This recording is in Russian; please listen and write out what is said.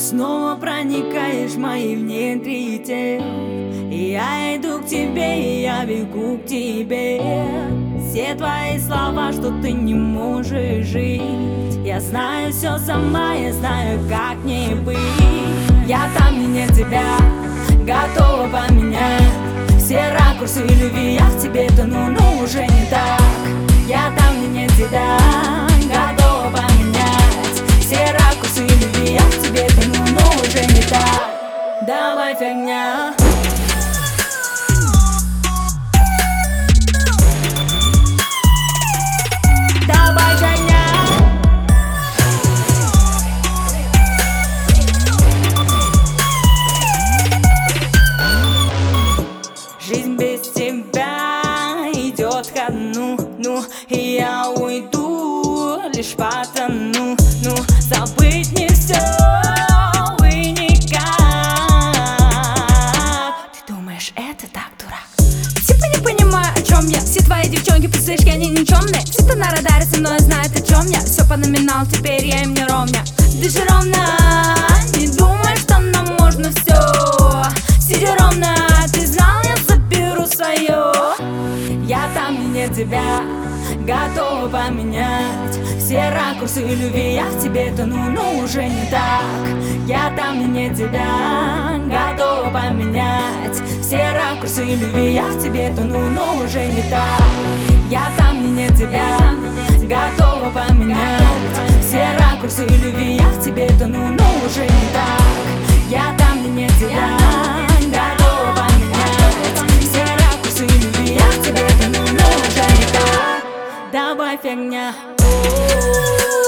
снова проникаешь в мои внутренности. И я иду к тебе, и я бегу к тебе. Все твои слова, что ты не можешь жить. Я знаю все сама, я знаю, как не быть. Я там, где нет тебя, готова поменять все ракурсы любви. Я в тебе тону, но уже не так. Я там, где нет тебя, готова поменять все ракурсы любви. Я в тебе тону, но уже не так. Давай фигня. Жизнь без тебя идет ко дну, и я уйду, лишь потону, забыть не все и никак. Ты думаешь, это так, дурак? Типа не понимаю, о чем я. Все твои девчонки, пустышки, они никчемные. Все на радаре со мной знают, о чем я. Все по номинал, теперь я им не ровня. Дыши ровно, не думай, что нам можно все. Сиди ровно, ты знал, я заберу свое. Я там, где нет тебя, готова поменять все ракурсы любви. Я в тебе тону, но уже не так. Я там, где нет тебя, готова поменять все ракурсы любви. Я в тебе тону, но уже не так. Я там, где нет тебя, готова поменять все ракурсы любви. Я в тебе тону, но уже не так. Я там, где нет тебя, готова поменять все ракурсы любви. Я в тебе тону, но уже не так. Давай фигня.